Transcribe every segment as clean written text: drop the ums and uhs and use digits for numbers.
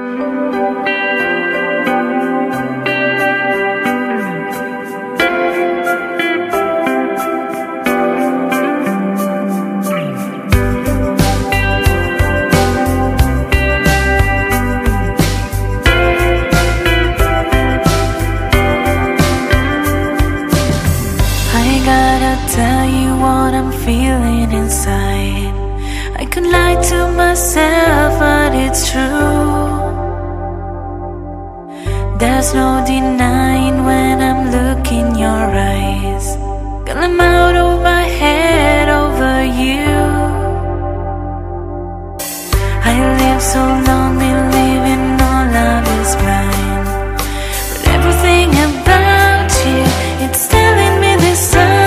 Tell you what I'm feeling inside. I could lie to myself, but it's true. There's no denying when I'm looking your eyes. Girl, I'm out of my head over you. I live so long believing all love is blind, but everything about you, it's telling me this time.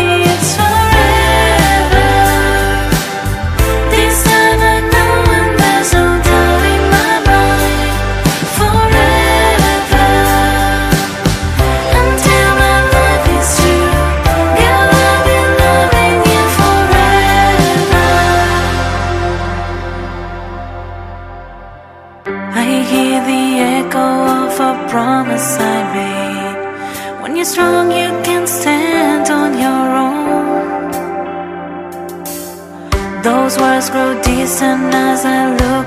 I hear the echo of a promise I made. When you're strong, you can stand on your own. Those words grow distant as I look